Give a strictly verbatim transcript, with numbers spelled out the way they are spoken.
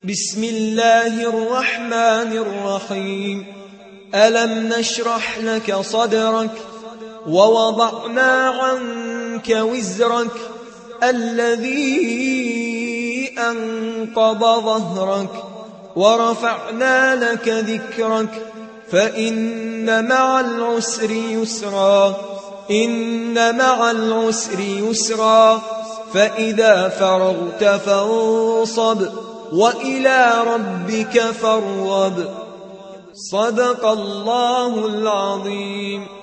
بسم الله الرحمن الرحيم. ألم نشرح لك صدرك ووضعنا عنك وزرك الذي أنقض ظهرك ورفعنا لك ذكرك فإن مع العسر يسرا إن مع العسر يسرا فإذا فرغت فانصب وإلى ربك فارغب. صدق الله العظيم.